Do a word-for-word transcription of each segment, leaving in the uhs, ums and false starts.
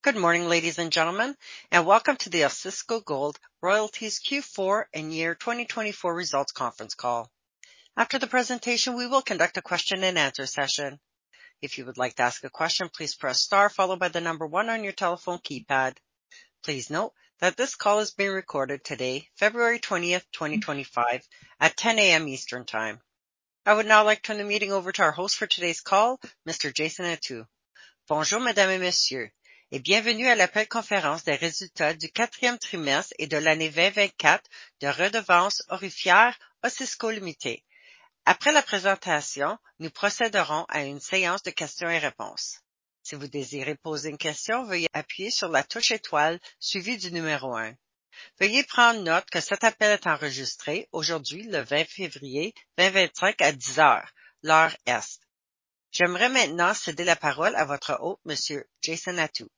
Good morning, ladies and gentlemen, and welcome to the Osisko Gold Royalties Q four and year twenty twenty-four results conference call. After the presentation, we will conduct a question and answer session. If you would like to ask a question, please press star followed by the number one on your telephone keypad. Please note that this call is being recorded today, February twentieth, twenty twenty-five at ten a.m. Eastern Time. I would now like to turn the meeting over to our host for today's call, Mister Jason Attew. Bonjour, mesdames et messieurs, et bienvenue à l'appel conférence des résultats du quatrième trimestre et de l'année vingt vingt-quatre de Redevances aurifères Osisko Limited. Après la présentation, nous procéderons à une séance de questions et réponses. Si vous désirez poser une question, veuillez appuyer sur la touche étoile suivie du numéro un. Veuillez prendre note que cet appel est enregistré aujourd'hui, le vingt février vingt vingt-cinq à dix heures, l'heure Est. J'aimerais maintenant céder la parole à votre hôte, Monsieur Jason Attew.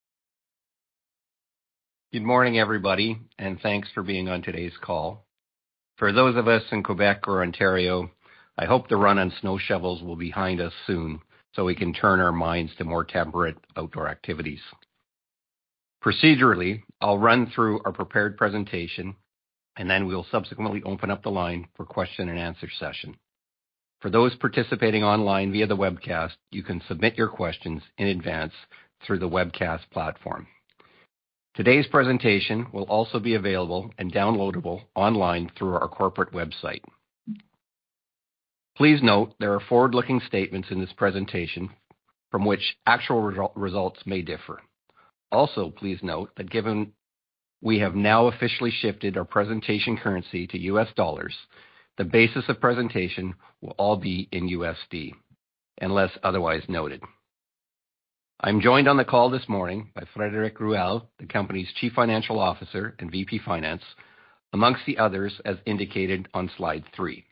Good morning, everybody, and thanks for being on today's call. For those of us in Quebec or Ontario, I hope the run on snow shovels will be behind us soon so we can turn our minds to more temperate outdoor activities. Procedurally, I'll run through our prepared presentation, and then we'll subsequently open up the line for question and answer session. For those participating online via the webcast, you can submit your questions in advance through the webcast platform. Today's presentation will also be available and downloadable online through our corporate website. Please note there are forward-looking statements in this presentation from which actual result, results may differ. Also, please note that given we have now officially shifted our presentation currency to U S dollars, the basis of presentation will all be in U S D, unless otherwise noted. I'm joined on the call this morning by Frédéric Ruel, the company's Chief Financial Officer and V P Finance, amongst the others as indicated on slide three.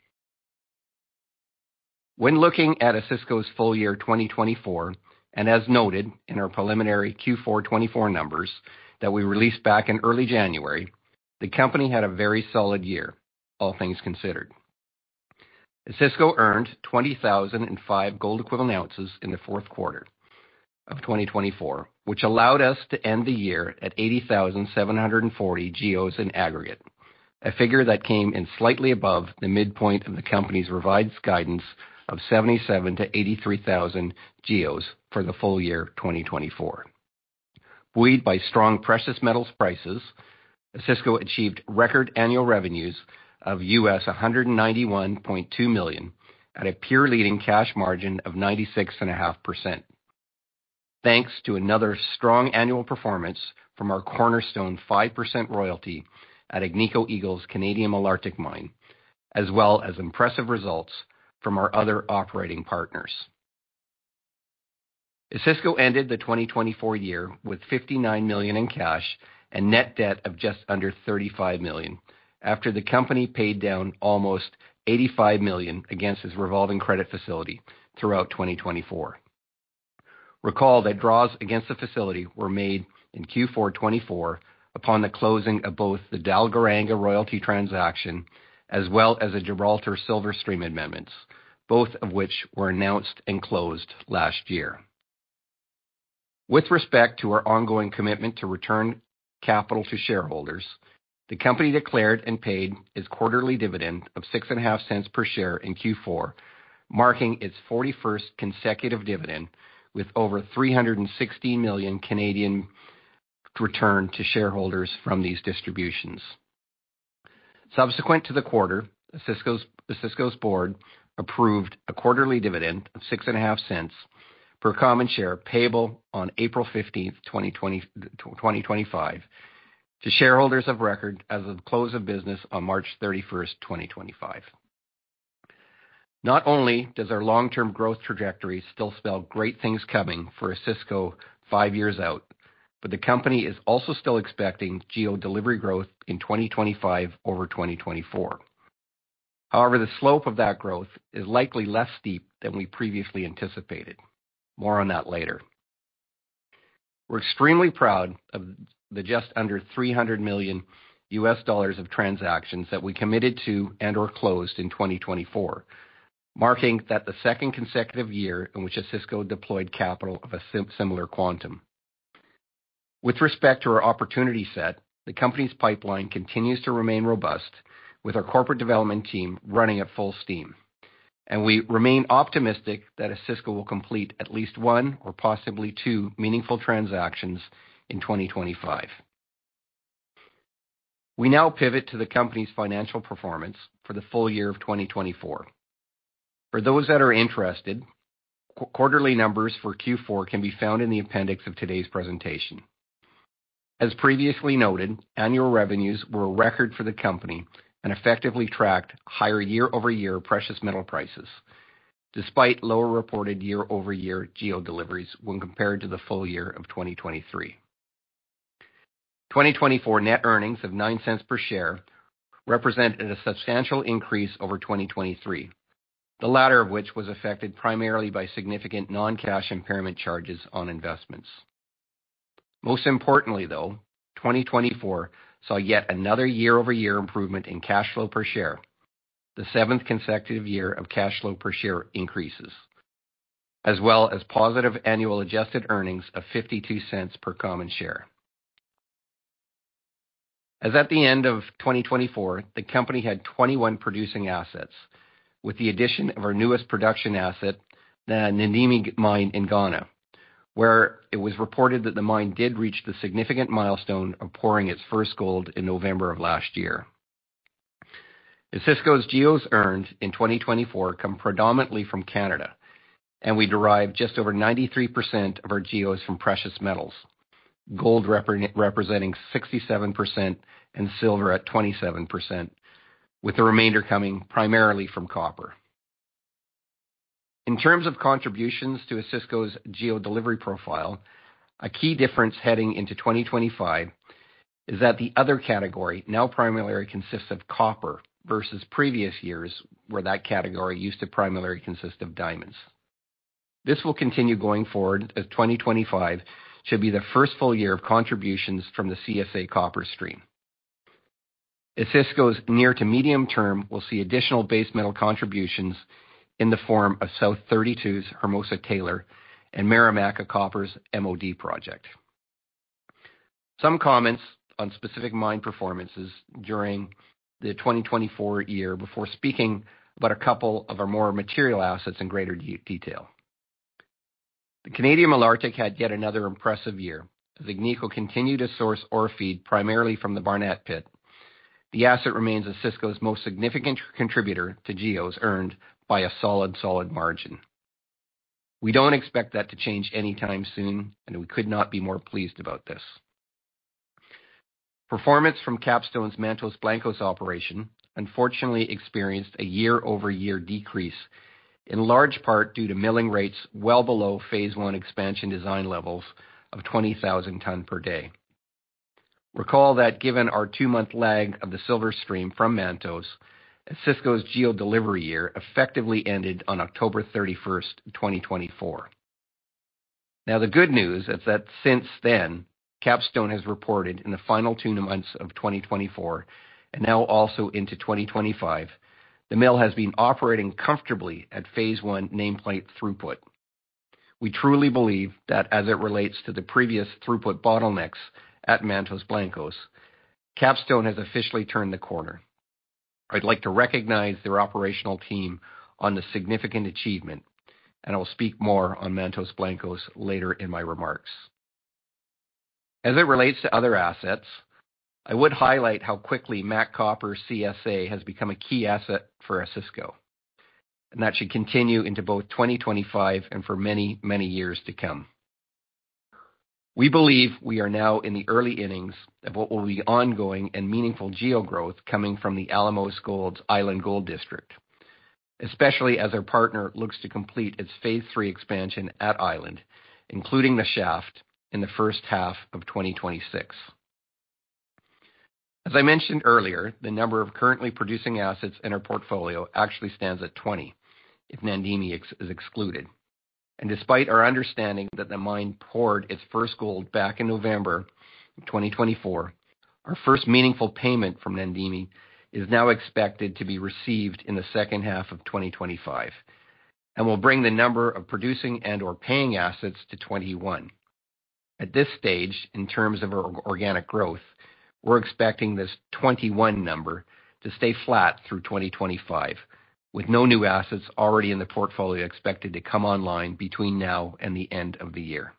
When looking at Osisko's full year twenty twenty-four, and as noted in our preliminary Q four twenty-four numbers that we released back in early January, the company had a very solid year, all things considered. Osisko earned twenty thousand five gold equivalent ounces in the fourth quarter of twenty twenty-four, which allowed us to end the year at eighty thousand seven hundred forty G E Os in aggregate, a figure that came in slightly above the midpoint of the company's revised guidance of seventy-seven to eighty-three thousand G E Os for the full year twenty twenty-four. Buoyed by strong precious metals prices, Osisko achieved record annual revenues of U S one hundred ninety-one point two million dollars at a peer-leading cash margin of ninety-six point five percent. Thanks to another strong annual performance from our cornerstone five percent royalty at Agnico Eagle's Canadian Malartic mine, as well as impressive results from our other operating partners. Osisko ended the twenty twenty-four year with fifty-nine million dollars in cash and net debt of just under thirty-five million dollars, after the company paid down almost eighty-five million dollars against its revolving credit facility throughout twenty twenty-four. Recall that draws against the facility were made in Q four twenty-four upon the closing of both the Dalgaranga royalty transaction as well as the Gibraltar Silver Stream amendments, both of which were announced and closed last year. With respect to our ongoing commitment to return capital to shareholders, the company declared and paid its quarterly dividend of six and a half cents per share in Q four, marking its forty-first consecutive dividend, with over three hundred sixteen million Canadian returned to shareholders from these distributions. Subsequent to the quarter, Osisko's, Osisko's board approved a quarterly dividend of six and a half cents per common share payable on April fifteenth, twenty twenty-five to shareholders of record as of the close of business on March thirty-first, twenty twenty-five. Not only does our long-term growth trajectory still spell great things coming for Osisko five years out, but the company is also still expecting G E O delivery growth in twenty twenty-five over twenty twenty-four. However, the slope of that growth is likely less steep than we previously anticipated. More on that later. We're extremely proud of the just under three hundred million U S dollars of transactions that we committed to and or closed in twenty twenty-four, marking that the second consecutive year in which Osisko deployed capital of a sim- similar quantum. With respect to our opportunity set, the company's pipeline continues to remain robust, with our corporate development team running at full steam, and we remain optimistic that Osisko will complete at least one or possibly two meaningful transactions in twenty twenty-five. We now pivot to the company's financial performance for the full year of twenty twenty-four. For those that are interested, qu- quarterly numbers for Q four can be found in the appendix of today's presentation. As previously noted, annual revenues were a record for the company and effectively tracked higher year-over-year precious metal prices, despite lower reported year-over-year GEO deliveries when compared to the full year of twenty twenty-three. twenty twenty-four net earnings of nine cents per share represented a substantial increase over twenty twenty-three, the latter of which was affected primarily by significant non-cash impairment charges on investments. Most importantly, though, twenty twenty-four saw yet another year-over-year improvement in cash flow per share, the seventh consecutive year of cash flow per share increases, as well as positive annual adjusted earnings of fifty-two cents per common share. As at the end of twenty twenty-four, the company had twenty-one producing assets, with the addition of our newest production asset, the Namdini mine in Ghana, where it was reported that the mine did reach the significant milestone of pouring its first gold in November of last year. Osisko's GEOs earned in twenty twenty-four come predominantly from Canada, and we derive just over ninety-three percent of our GEOs from precious metals, gold rep- representing sixty-seven percent and silver at twenty-seven percent, with the remainder coming primarily from copper. In terms of contributions to Osisko's GEO delivery profile, a key difference heading into twenty twenty-five is that the other category now primarily consists of copper versus previous years where that category used to primarily consist of diamonds. This will continue going forward as twenty twenty-five should be the first full year of contributions from the C S A copper stream. Osisko's near to medium term will see additional base metal contributions in the form of South thirty-two's Hermosa Taylor and Marimaca Copper's M O D project. Some comments on specific mine performances during the twenty twenty-four year before speaking about a couple of our more material assets in greater de- detail. The Canadian Malartic had yet another impressive year, as Agnico continued to source ore feed primarily from the Barnett pit. The asset remains Osisko's most significant contributor to GEOs earned by a solid, solid margin. We don't expect that to change anytime soon, and we could not be more pleased about this. Performance from Capstone's Mantos Blancos operation unfortunately experienced a year-over-year decrease, in large part due to milling rates well below Phase one expansion design levels of twenty thousand ton per day. Recall that given our two-month lag of the silver stream from Mantos, Osisko's GEO delivery year effectively ended on October thirty-first, twenty twenty-four. Now, the good news is that since then, Capstone has reported in the final two months of twenty twenty-four and now also into twenty twenty-five, the mill has been operating comfortably at Phase one nameplate throughput. We truly believe that as it relates to the previous throughput bottlenecks at Mantos Blancos, Capstone has officially turned the corner. I'd like to recognize their operational team on the significant achievement, and I will speak more on Mantos Blancos later in my remarks. As it relates to other assets, I would highlight how quickly Mac Copper C S A has become a key asset for Osisko, and that should continue into both twenty twenty-five and for many, many years to come. We believe we are now in the early innings of what will be ongoing and meaningful GEO growth coming from the Alamos Gold's Island Gold District, especially as our partner looks to complete its Phase three expansion at Island, including the shaft, in the first half of twenty twenty-six. As I mentioned earlier, the number of currently producing assets in our portfolio actually stands at twenty, if Namdini ex- is excluded. And despite our understanding that the mine poured its first gold back in November of twenty twenty-four, our first meaningful payment from Namdini is now expected to be received in the second half of twenty twenty-five, and will bring the number of producing and or paying assets to twenty-one. At this stage, in terms of our organic growth, we're expecting this twenty-one number to stay flat through twenty twenty-five, with no new assets already in the portfolio expected to come online between now and the end of the year.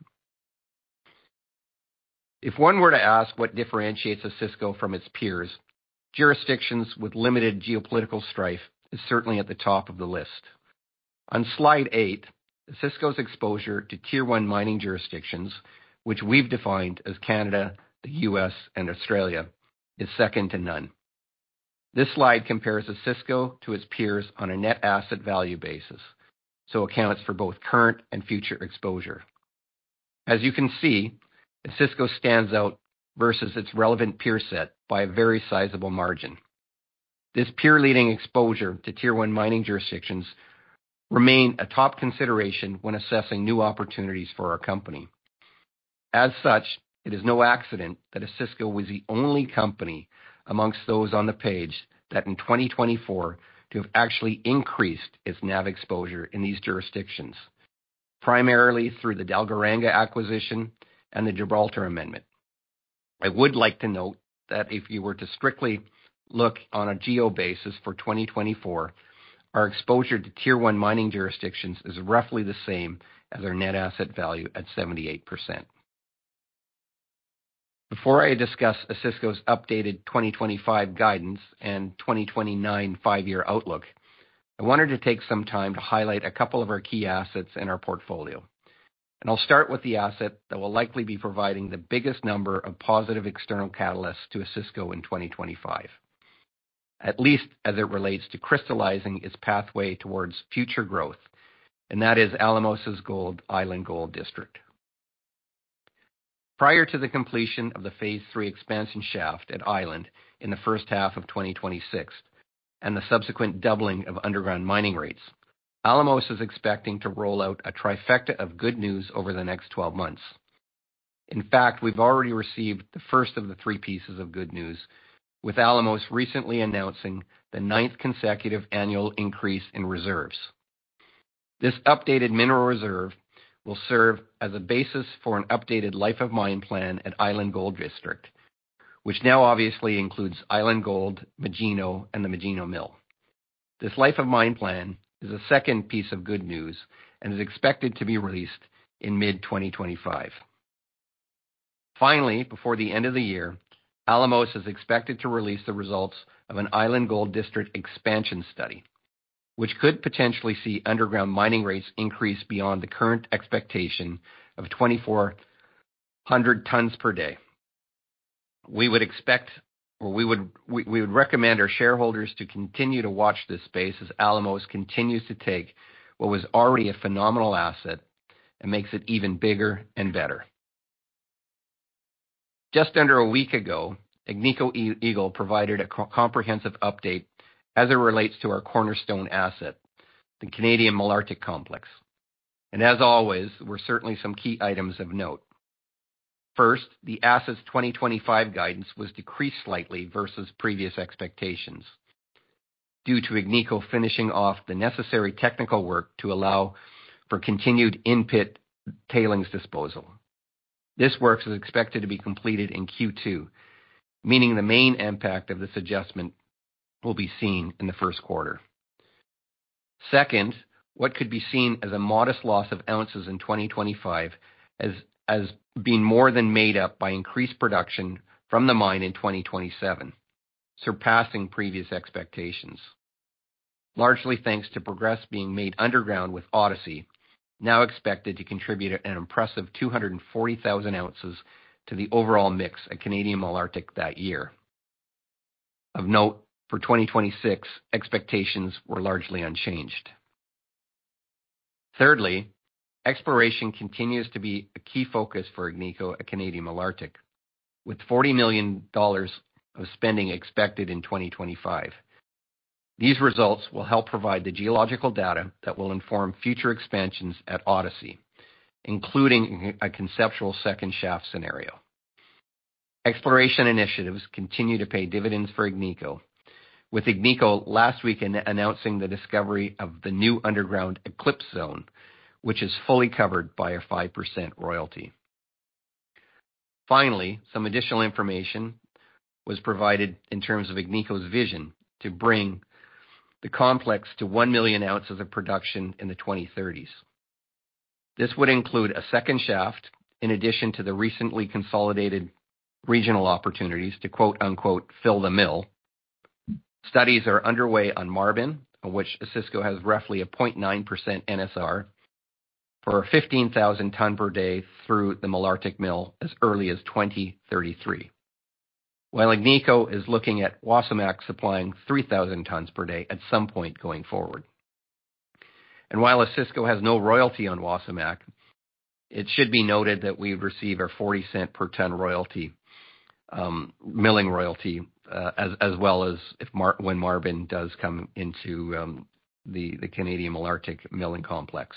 If one were to ask what differentiates Osisko from its peers, jurisdictions with limited geopolitical strife is certainly at the top of the list. On slide eight, Osisko's exposure to Tier one mining jurisdictions, which we've defined as Canada, the U S, and Australia, is second to none. This slide compares Osisko to its peers on a net asset value basis, so accounts for both current and future exposure. As you can see, Osisko stands out versus its relevant peer set by a very sizable margin. This peer-leading exposure to Tier one mining jurisdictions remain a top consideration when assessing new opportunities for our company. As such, it is no accident that Osisko was the only company amongst those on the page that in twenty twenty-four to have actually increased its N A V exposure in these jurisdictions, primarily through the Dalgaranga acquisition and the Gibraltar Amendment. I would like to note that if you were to strictly look on a geo basis for twenty twenty-four, our exposure to Tier one mining jurisdictions is roughly the same as our net asset value at seventy-eight percent. Before I discuss Osisko's updated twenty twenty-five guidance and twenty twenty-nine five-year outlook, I wanted to take some time to highlight a couple of our key assets in our portfolio. And I'll start with the asset that will likely be providing the biggest number of positive external catalysts to Osisko in twenty twenty-five, at least as it relates to crystallizing its pathway towards future growth, and that is Alamos Gold Island Gold District. Prior to the completion of the Phase three expansion shaft at Island in the first half of twenty twenty-six and the subsequent doubling of underground mining rates, Alamos is expecting to roll out a trifecta of good news over the next twelve months. In fact, we've already received the first of the three pieces of good news, with Alamos recently announcing the ninth consecutive annual increase in reserves. This updated mineral reserve will serve as a basis for an updated life of mine plan at Island Gold District, which now obviously includes Island Gold, Magino, and the Magino Mill. This life of mine plan is a second piece of good news and is expected to be released in mid twenty twenty-five. Finally, before the end of the year, Alamos is expected to release the results of an Island Gold District expansion study, which could potentially see underground mining rates increase beyond the current expectation of twenty-four hundred tons per day. We would expect, or we would we, we would recommend our shareholders to continue to watch this space as Alamos continues to take what was already a phenomenal asset and makes it even bigger and better. Just under a week ago, Agnico Eagle provided a co- comprehensive update as it relates to our cornerstone asset, the Canadian Malartic Complex. And as always, were certainly some key items of note. First, the asset's twenty twenty-five guidance was decreased slightly versus previous expectations, due to Agnico finishing off the necessary technical work to allow for continued in-pit tailings disposal. This work is expected to be completed in Q two, meaning the main impact of this adjustment will be seen in the first quarter. Second, what could be seen as a modest loss of ounces in twenty twenty-five as, as being more than made up by increased production from the mine in twenty twenty-seven, surpassing previous expectations. Largely thanks to progress being made underground with Odyssey, now expected to contribute an impressive two hundred forty thousand ounces to the overall mix at Canadian Malartic that year. Of note, for twenty twenty-six, expectations were largely unchanged. Thirdly, exploration continues to be a key focus for Agnico at Canadian Malartic, with forty million dollars of spending expected in twenty twenty-five. These results will help provide the geological data that will inform future expansions at Odyssey, including a conceptual second shaft scenario. Exploration initiatives continue to pay dividends for Agnico, with Agnico last week an- announcing the discovery of the new underground Eclipse Zone, which is fully covered by a five percent royalty. Finally, some additional information was provided in terms of Agnico's vision to bring the complex to one million ounces of production in the twenty thirties. This would include a second shaft, in addition to the recently consolidated regional opportunities to quote-unquote fill the mill. Studies are underway on Marban, on which Osisko has roughly a zero point nine percent N S R, for fifteen thousand ton per day through the Malartic mill as early as twenty thirty-three. While Agnico is looking at Wasamac supplying three thousand tons per day at some point going forward. And while Osisko has no royalty on Wasamac, it should be noted that we receive our forty cent per ton royalty, um, milling royalty, uh, as as well as if Mar- when Marban does come into um, the the Canadian Malartic milling complex.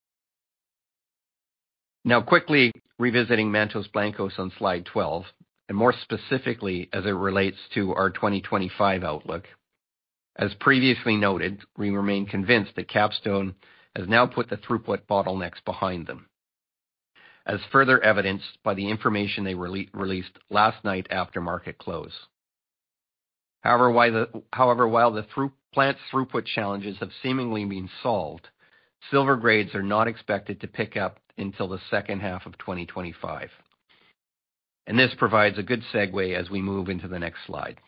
Now, quickly revisiting Mantos Blancos on slide twelve, and more specifically as it relates to our twenty twenty-five outlook. As previously noted, we remain convinced that Capstone has now put the throughput bottlenecks behind them, as further evidenced by the information they rele- released last night after market close. However, while the, however, while the through, plant's throughput challenges have seemingly been solved, silver grades are not expected to pick up until the second half of twenty twenty-five. And this provides a good segue as we move into the next slide.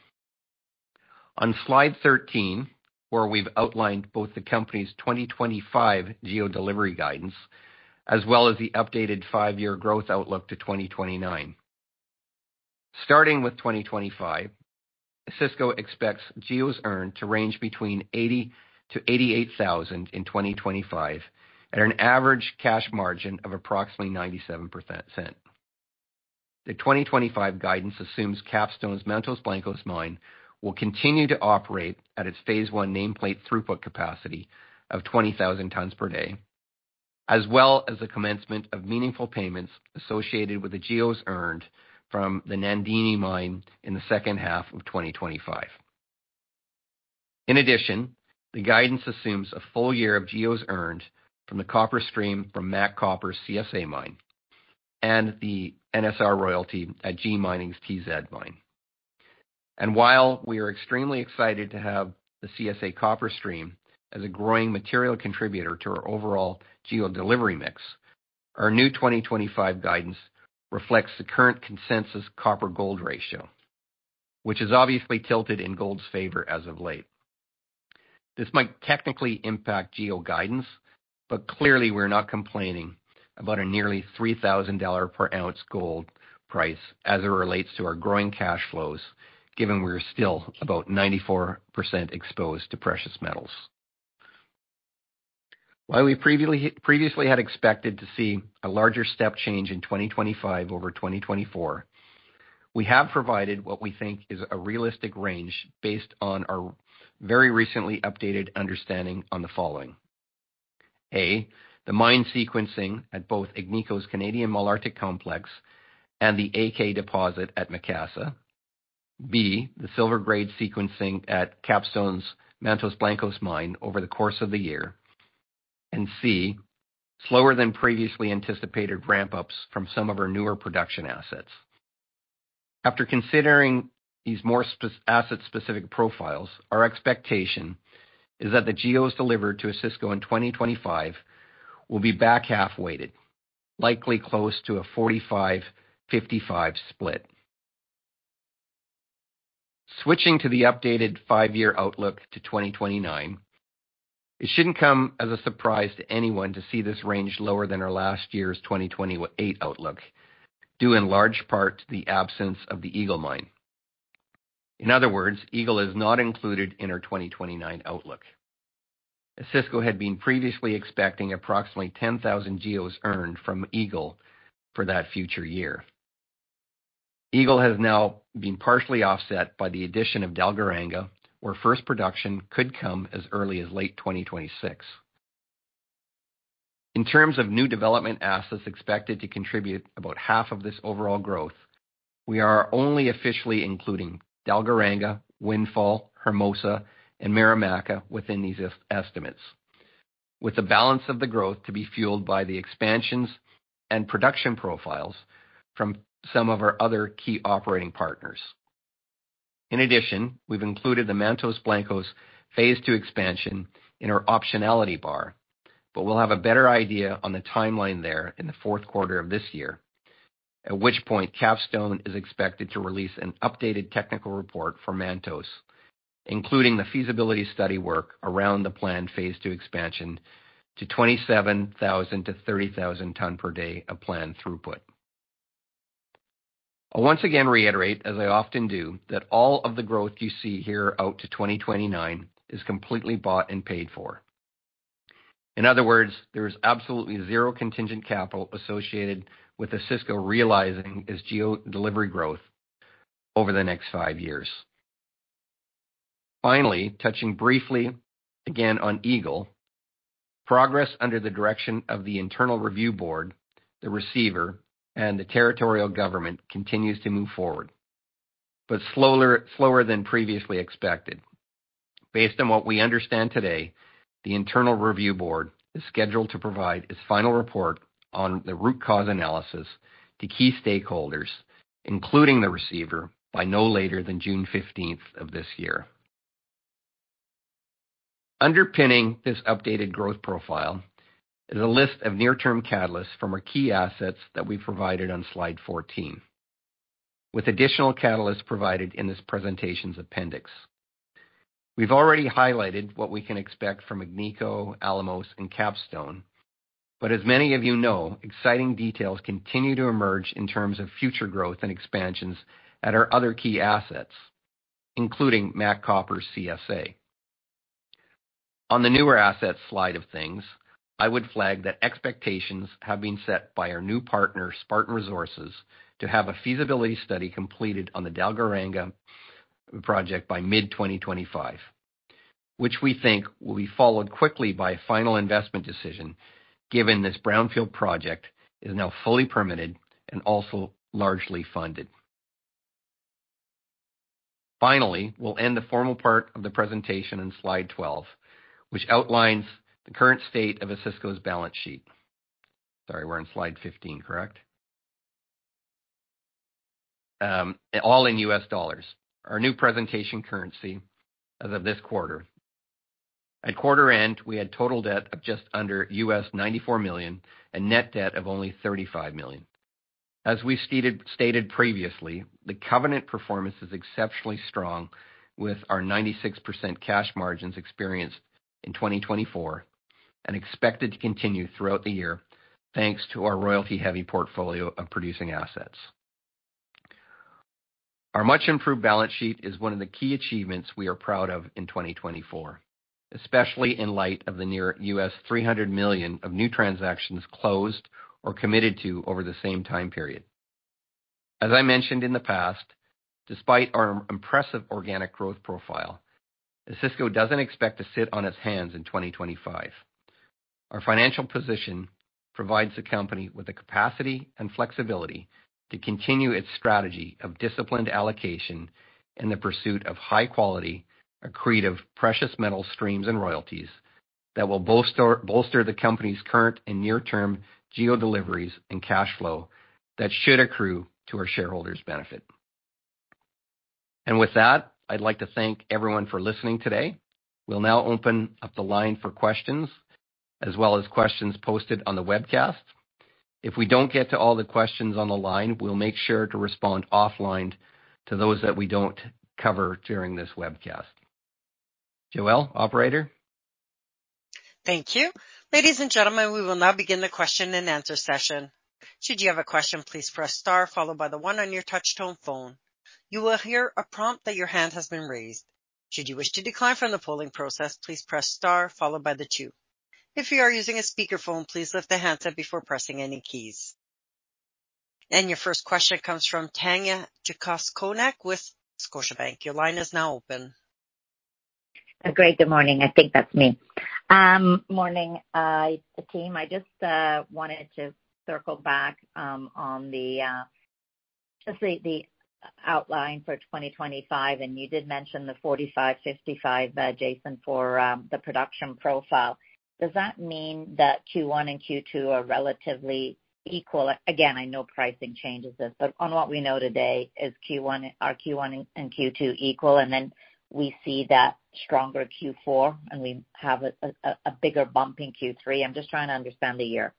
On slide thirteen, where we've outlined both the company's twenty twenty-five GEO delivery guidance, as well as the updated five-year growth outlook to twenty twenty-nine. Starting with twenty twenty-five, Osisko expects GEOs earned to range between eighty to eighty-eight thousand in twenty twenty-five at an average cash margin of approximately ninety-seven percent. The twenty twenty-five guidance assumes Capstone's Mantos Blancos mine will continue to operate at its phase one nameplate throughput capacity of twenty thousand tons per day, as well as the commencement of meaningful payments associated with the GEOs earned from the Namdini mine in the second half of twenty twenty-five. In addition, the guidance assumes a full year of GEOs earned from the copper stream from Mac Copper's C S A mine and the N S R royalty at G Mining's T Z mine. And while we are extremely excited to have the C S A copper stream as a growing material contributor to our overall GEO delivery mix, our new twenty twenty-five guidance reflects the current consensus copper-gold ratio, which is obviously tilted in gold's favor as of late. This might technically impact GEO guidance, but clearly we're not complaining about a nearly three thousand dollars per ounce gold price as it relates to our growing cash flows, given we're still about ninety-four percent exposed to precious metals. While we previously, previously had expected to see a larger step change in twenty twenty-five over twenty twenty-four, we have provided what we think is a realistic range based on our very recently updated understanding on the following. A, the mine sequencing at both Agnico's Canadian Malartic complex and the A K deposit at Macassa. B, the silver grade sequencing at Capstone's Mantos Blancos mine over the course of the year. And C, slower than previously anticipated ramp-ups from some of our newer production assets. After considering these more spe- asset-specific profiles, our expectation is that the GEOs delivered to Osisko in twenty twenty-five will be back half weighted, likely close to a forty-five fifty-five split. Switching to the updated five-year outlook to twenty twenty-nine, it shouldn't come as a surprise to anyone to see this range lower than our last year's twenty twenty-eight outlook, due in large part to the absence of the Eagle mine. In other words, Eagle is not included in our twenty twenty-nine outlook. Osisko had been previously expecting approximately ten thousand GEOs earned from Eagle for that future year. Eagle has now been partially offset by the addition of Dalgaranga, where first production could come as early as late twenty twenty-six. In terms of new development assets expected to contribute about half of this overall growth, we are only officially including Dalgaranga, Windfall, Hermosa, and Marimaca within these estimates, with the balance of the growth to be fueled by the expansions and production profiles from some of our other key operating partners. In addition, we've included the Mantos Blancos Phase two expansion in our optionality bar, but we'll have a better idea on the timeline there in the fourth quarter of this year, at which point Capstone is expected to release an updated technical report for Mantos, including the feasibility study work around the planned Phase two expansion to twenty-seven thousand to thirty thousand ton per day of planned throughput. I'll once again reiterate, as I often do, that all of the growth you see here out to twenty twenty-nine is completely bought and paid for. In other words, there is absolutely zero contingent capital associated with Osisko realizing its GEO delivery growth over the next five years. Finally, touching briefly again on Eagle, progress under the direction of the Internal Review Board, the receiver, and the territorial government continues to move forward, but slower, slower than previously expected. Based on what we understand today, the Internal Review Board is scheduled to provide its final report on the root cause analysis to key stakeholders, including the receiver, by no later than June fifteenth of this year. Underpinning this updated growth profile is a list of near-term catalysts from our key assets that we provided on slide fourteen, with additional catalysts provided in this presentation's appendix. We've already highlighted what we can expect from Agnico, Alamos, and Capstone, but as many of you know, exciting details continue to emerge in terms of future growth and expansions at our other key assets, including Mac Copper's C S A. On the newer assets slide of things, I would flag that expectations have been set by our new partner, Spartan Resources, to have a feasibility study completed on the Dalgaranga project by mid twenty twenty-five, which we think will be followed quickly by a final investment decision, given this brownfield project is now fully permitted and also largely funded. Finally, we'll end the formal part of the presentation in slide twelve, which outlines the current state of Osisko's balance sheet. Sorry, we're on slide fifteen, correct? Um, all in U S dollars, our new presentation currency as of this quarter. At quarter end, we had total debt of just under U S ninety-four million and net debt of only thirty-five million. As we stated, stated previously, the covenant performance is exceptionally strong, with our ninety-six percent cash margins experienced in twenty twenty-four and expected to continue throughout the year, thanks to our royalty-heavy portfolio of producing assets. Our much-improved balance sheet is one of the key achievements we are proud of in twenty twenty-four, especially in light of the near U S three hundred million of new transactions closed or committed to over the same time period. As I mentioned in the past, despite our impressive organic growth profile, Osisko doesn't expect to sit on its hands in twenty twenty-five. Our financial position provides the company with the capacity and flexibility to continue its strategy of disciplined allocation in the pursuit of high-quality, accretive precious metal streams and royalties that will bolster, bolster the company's current and near-term GEO deliveries and cash flow that should accrue to our shareholders' benefit. And with that, I'd like to thank everyone for listening today. We'll now open up the line for questions, as well as questions posted on the webcast. If we don't get to all the questions on the line, we'll make sure to respond offline to those that we don't cover during this webcast. Joelle, operator? Thank you. Ladies and gentlemen, we will now begin the question and answer session. Should you have a question, please press star followed by the one on your touch-tone phone. You will hear a prompt that your hand has been raised. Should you wish to decline from the polling process, please press star followed by the two. If you are using a speakerphone, please lift the handset before pressing any keys. And your first question comes from Tanya Jakusconek with Scotiabank. Your line is now open. Uh, great. Good morning. I think that's me. Um, morning, uh, team. I just uh, wanted to circle back um, on the uh, just the, the outline for twenty twenty-five, and you did mention the forty-five fifty-five, uh, Jason, for um, the production profile. Does that mean that Q one and Q two are relatively equal, again, I know pricing changes this, but on what we know today, is Q one, are Q one and Q two equal, and then we see that stronger Q four, and we have a, a, a bigger bump in Q three? I'm just trying to understand the year.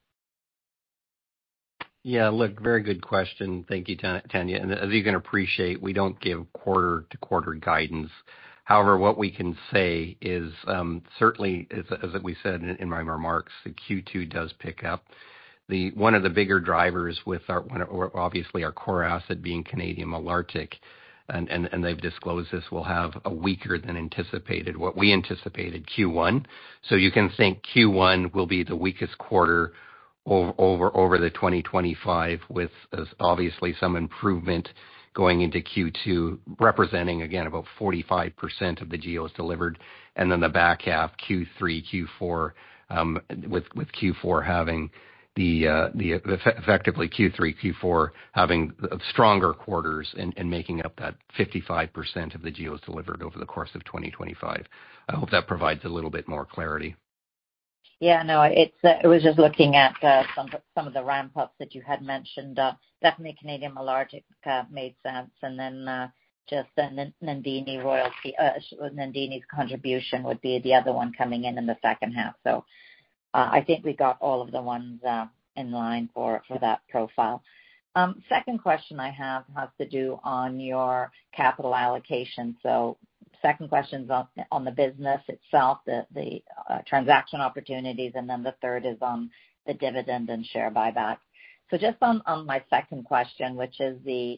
Yeah, look, very good question. Thank you, Tanya. And as you can appreciate, we don't give quarter-to-quarter guidance. However, what we can say is um, certainly, as, as we said in, in my remarks, the Q two does pick up. The one of the bigger drivers with our one, obviously our core asset being Canadian Malartic, and, and, and they've disclosed this, will have a weaker than anticipated, what we anticipated, Q one. So you can think Q one will be the weakest quarter over over, over the twenty twenty-five, with uh, obviously some improvement going into Q two, representing, again, about forty-five percent of the GEOs delivered, and then the back half, Q three, Q four, um, with, with Q four having the, uh, the effectively Q three, Q four having stronger quarters and, and making up that fifty-five percent of the GEOs delivered over the course of twenty twenty-five. I hope that provides a little bit more clarity. Yeah, no, it's, uh, it was just looking at uh, some some of the ramp ups that you had mentioned. Uh, definitely Canadian Malartic uh, made sense, and then uh, just the Namdini royalty, uh, Namdini's contribution would be the other one coming in in the second half. So uh, I think we got all of the ones uh, in line for for that profile. Um, second question I have has to do on your capital allocation. So second question is on, on the business itself, the, the uh, transaction opportunities, and then the third is on the dividend and share buyback. So just on, on my second question, which is the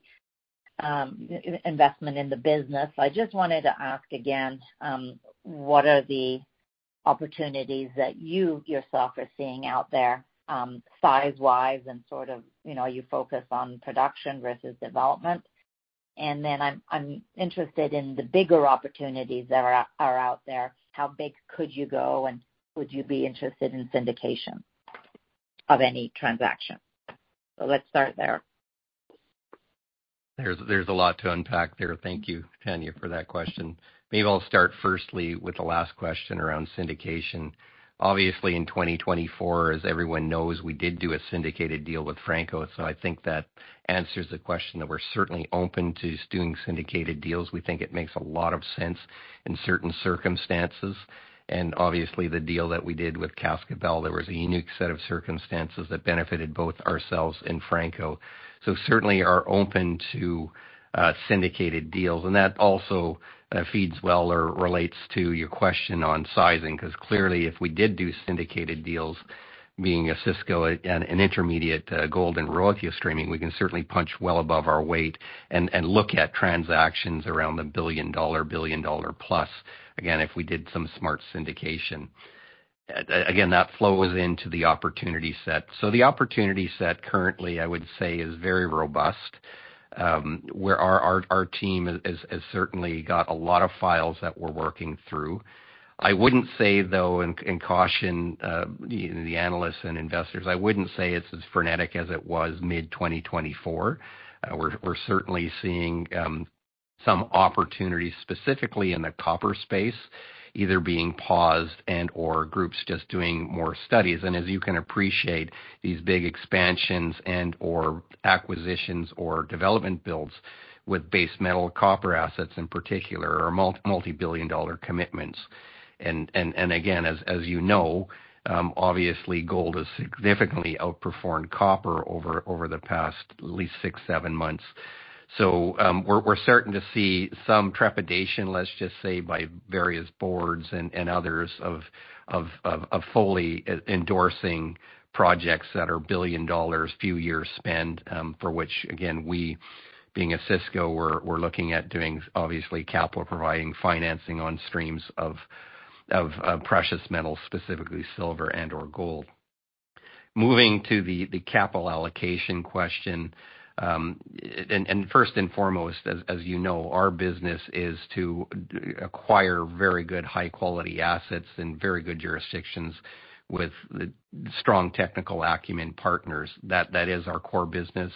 um, investment in the business, I just wanted to ask again, um, what are the opportunities that you yourself are seeing out there, um, size-wise, and sort of, you know, you focus on production versus development? And then I'm I'm interested in the bigger opportunities that are are out there. How big could you go, and would you be interested in syndication of any transaction? So let's start there. There's there's a lot to unpack there. Thank you, Tanya, for that question. Maybe I'll start firstly with the last question around syndication. Obviously, in twenty twenty-four, as everyone knows, we did do a syndicated deal with Franco, so I think that answers the question that we're certainly open to doing syndicated deals. We think it makes a lot of sense in certain circumstances. And obviously, the deal that we did with Cascabel, there was a unique set of circumstances that benefited both ourselves and Franco. So certainly are open to uh, syndicated deals. And that also uh, feeds well or relates to your question on sizing, because clearly if we did do syndicated deals, being a Cisco and an intermediate uh, gold and royalty streaming, we can certainly punch well above our weight and, and look at transactions around the billion dollar, billion dollar plus, again, if we did some smart syndication. Again, that flows into the opportunity set. So the opportunity set currently, I would say, is very robust. Um, where our, our, our team has, has certainly got a lot of files that we're working through. I wouldn't say, though, and, and caution uh, the, the analysts and investors, I wouldn't say it's as frenetic as it was mid twenty twenty-four. Uh, we're, we're certainly seeing um, some opportunities specifically in the copper space, either being paused and or groups just doing more studies. And as you can appreciate, these big expansions and or acquisitions or development builds with base metal copper assets in particular are multi, multi-billion dollar commitments. And, and, and again, as, as you know, um, obviously gold has significantly outperformed copper over, over the past at least six, seven months. So um, we're, we're starting to see some trepidation, let's just say, by various boards and, and others of, of, of, of fully endorsing projects that are billion dollars, few years spend, um, for which, again, we, being a Cisco, we're, we're looking at doing, obviously, capital providing financing on streams of, of uh, precious metals, specifically silver and or gold. Moving to the, the capital allocation question, Um, and, and first and foremost, as, as you know, our business is to acquire very good high-quality assets in very good jurisdictions with the strong technical acumen partners. That that is our core business.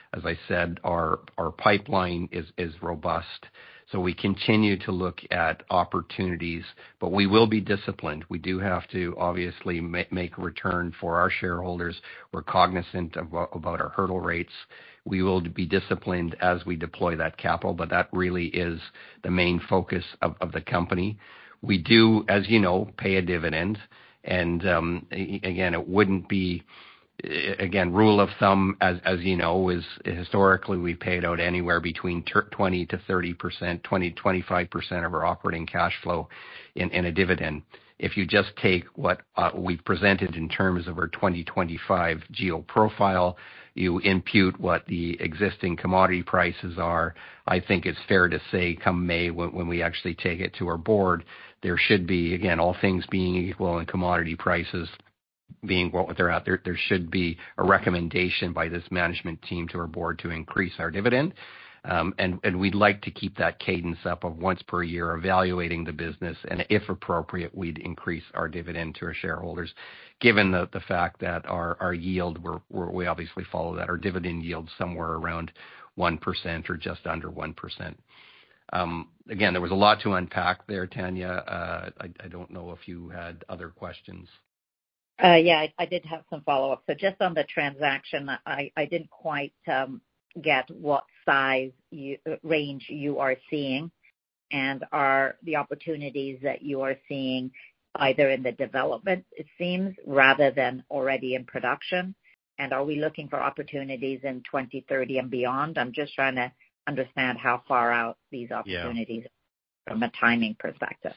As I said, our our pipeline is is robust. So we continue to look at opportunities, but we will be disciplined. We do have to obviously make a return for our shareholders. We're cognizant of, about our hurdle rates. We will be disciplined as we deploy that capital, but that really is the main focus of, of the company. We do, as you know, pay a dividend. And um, again, it wouldn't be, again, rule of thumb, as as you know, is historically we paid out anywhere between twenty to thirty percent, twenty to twenty-five percent of our operating cash flow in, in a dividend. If you just take what uh, we've presented in terms of our twenty twenty-five geo profile, you impute what the existing commodity prices are, I think it's fair to say come May when, when we actually take it to our board, there should be, again, all things being equal and commodity prices being what they're at, there, there should be a recommendation by this management team to our board to increase our dividend. Um, and, and we'd like to keep that cadence up of once per year evaluating the business, and if appropriate, we'd increase our dividend to our shareholders, given the, the fact that our, our yield, we're, we're, we obviously follow that, our dividend yield somewhere around one percent or just under one percent. Um, again, there was a lot to unpack there, Tanya. Uh, I, I don't know if you had other questions. Uh, yeah, I, I did have some follow-up. So just on the transaction, I, I didn't quite um, get what size you, range you are seeing, and are the opportunities that you are seeing either in the development, it seems, rather than already in production? And are we looking for opportunities in twenty thirty and beyond? I'm just trying to understand how far out these opportunities yeah. from a timing perspective.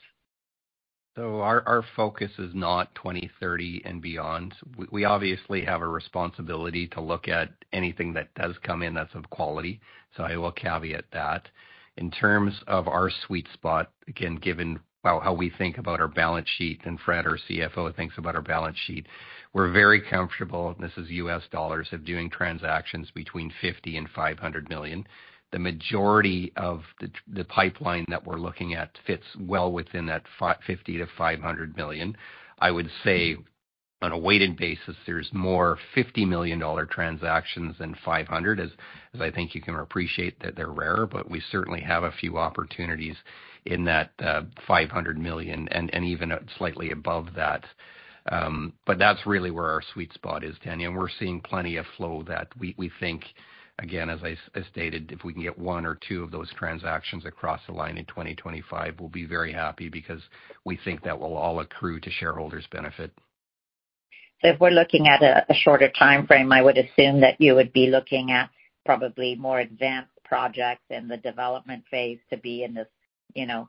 So our, our focus is not twenty thirty and beyond. We, we obviously have a responsibility to look at anything that does come in that's of quality. So I will caveat that. In terms of our sweet spot, again, given how, how we think about our balance sheet, and Fred, our C F O, thinks about our balance sheet, we're very comfortable, and this is U S dollars, of doing transactions between fifty and five hundred million. The majority of the, the pipeline that we're looking at fits well within that fifty to five hundred million. I would say on a weighted basis, there's more fifty million dollars transactions than five hundred, as, as I think you can appreciate that they're rare, but we certainly have a few opportunities in that uh, five hundred million and, and even slightly above that. Um, but that's really where our sweet spot is, Tanya, and we're seeing plenty of flow that we, we think. Again, as I as stated, if we can get one or two of those transactions across the line in twenty twenty-five, we'll be very happy because we think that will all accrue to shareholders' benefit. So if we're looking at a, a shorter time frame, I would assume that you would be looking at probably more advanced projects in the development phase to be in this, you know,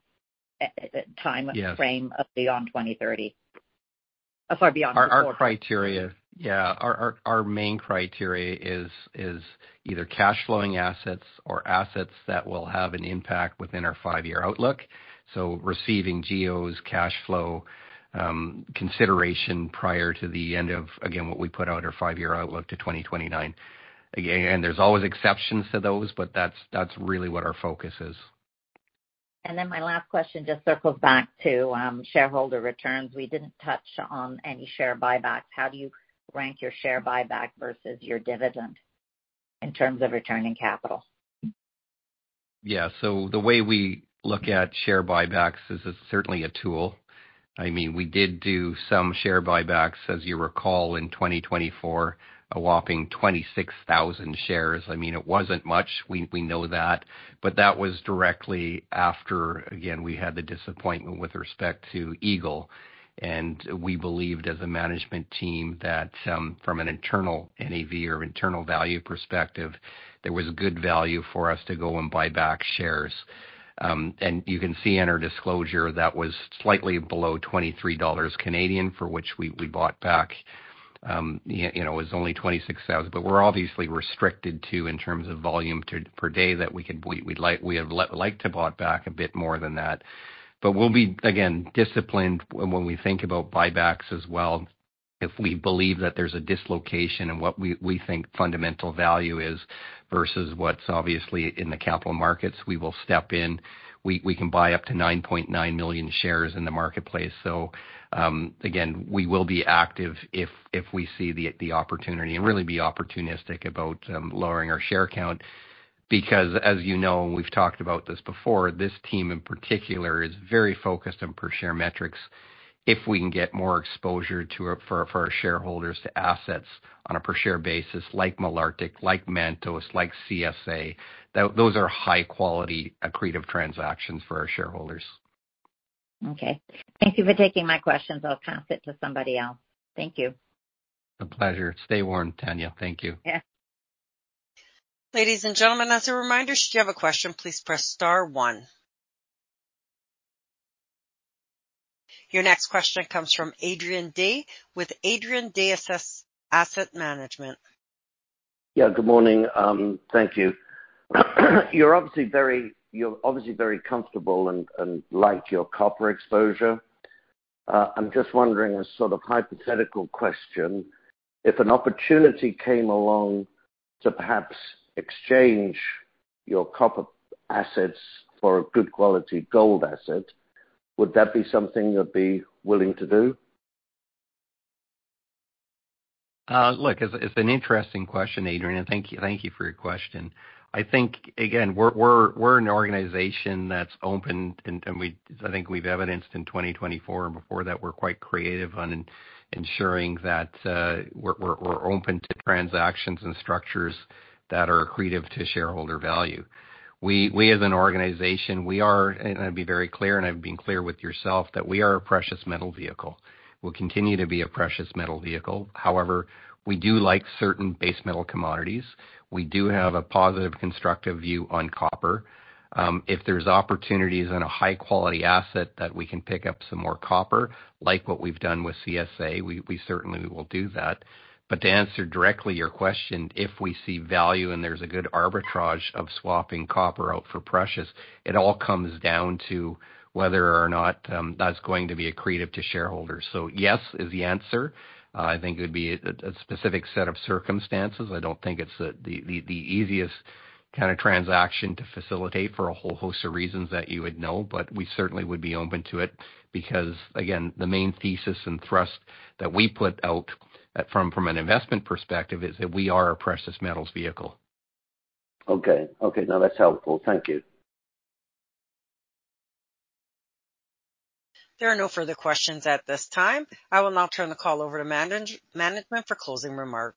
time yes. frame of beyond twenty thirty. Oh, sorry, beyond our, our criteria. Yeah, our, our our main criteria is is either cash flowing assets or assets that will have an impact within our five-year outlook. So receiving GEOs, cash flow, um, consideration prior to the end of, again, what we put out our five-year outlook to twenty twenty-nine. Again, and there's always exceptions to those, but that's that's really what our focus is. And then my last question just circles back to um, shareholder returns. We didn't touch on any share buybacks. How do you rank your share buyback versus your dividend in terms of returning capital? Yeah, so the way we look at share buybacks is it's certainly a tool. I mean, we did do some share buybacks, as you recall, in twenty twenty-four, a whopping twenty-six thousand shares. I mean, it wasn't much. We we know that. But that was directly after, again, we had the disappointment with respect to Eagle. And we believed as a management team that um, from an internal N A V or internal value perspective, there was good value for us to go and buy back shares. Um, and you can see in our disclosure that was slightly below twenty-three dollars Canadian, for which we, we bought back. Um, you, you know, it was only twenty-six thousand, but we're obviously restricted to in terms of volume to, per day that we could we, we'd like we have liked to bought back a bit more than that. But we'll be, again, disciplined when we think about buybacks as well. If we believe that there's a dislocation in what we, we think fundamental value is versus what's obviously in the capital markets, we will step in. We, we can buy up to nine point nine million shares in the marketplace. So um, again, we will be active if if we see the the opportunity, and really be opportunistic about um, lowering our share count. Because as you know, and we've talked about this before, this team in particular is very focused on per share metrics. If we can get more exposure to it for, for our shareholders to assets on a per share basis, like Malartic, like Mantos, like C S A, that, those are high quality accretive transactions for our shareholders. Okay. Thank you for taking my questions. I'll pass it to somebody else. Thank you. A pleasure. Stay warm, Tanya. Thank you. Yeah. Ladies and gentlemen, as a reminder, should you have a question, please press star one. Your next question comes from Adrian Day with Adrian Day Assess Asset Management. Yeah, good morning. Um, thank you. You're obviously very you're obviously very comfortable and, and like your copper exposure. Uh, I'm just wondering, a sort of hypothetical question, if an opportunity came along to perhaps exchange your copper assets for a good quality gold asset, would that be something you'd be willing to do? Uh, look, it's, it's an interesting question, Adrian, and thank you, thank you for your question. I think again, we're we're we're an organization that's open, and, and we I think we've evidenced in twenty twenty-four and before that we're quite creative on in, ensuring that uh, we're, we're we're open to transactions and structures that are accretive to shareholder value. We we as an organization, we are, and I'd be very clear, and I've been clear with yourself, that we are a precious metal vehicle. We'll continue to be a precious metal vehicle. However, we do like certain base metal commodities. We do have a positive, constructive view on copper. Um, if there's opportunities in a high-quality asset that we can pick up some more copper, like what we've done with C S A, we, we certainly will do that. But to answer directly your question, if we see value and there's a good arbitrage of swapping copper out for precious, it all comes down to whether or not um, that's going to be accretive to shareholders. So yes is the answer. Uh, I think it would be a, a specific set of circumstances. I don't think it's a, the, the, the easiest kind of transaction to facilitate for a whole host of reasons that you would know, but we certainly would be open to it because, again, the main thesis and thrust that we put out from, from an investment perspective is that we are a precious metals vehicle. Okay. Okay. No, that's helpful. Thank you. There are no further questions at this time. I will now turn the call over to manage, management for closing remarks.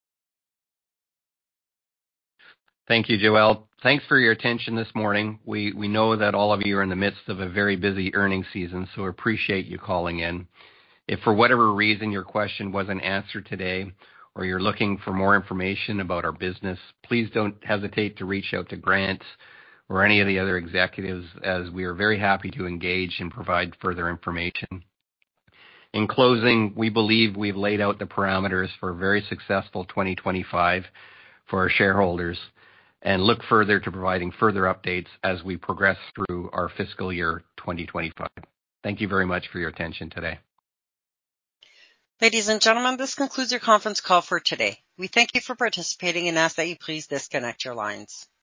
Thank you, Joelle. Thanks for your attention this morning. We we know that all of you are in the midst of a very busy earnings season, so appreciate you calling in. If for whatever reason your question wasn't answered today, or you're looking for more information about our business, please don't hesitate to reach out to Grant or any of the other executives, as we are very happy to engage and provide further information. In closing, we believe we've laid out the parameters for a very successful twenty twenty-five for our shareholders, and look further to providing further updates as we progress through our fiscal year twenty twenty-five. Thank you very much for your attention today. Ladies and gentlemen, this concludes your conference call for today. We thank you for participating and ask that you please disconnect your lines.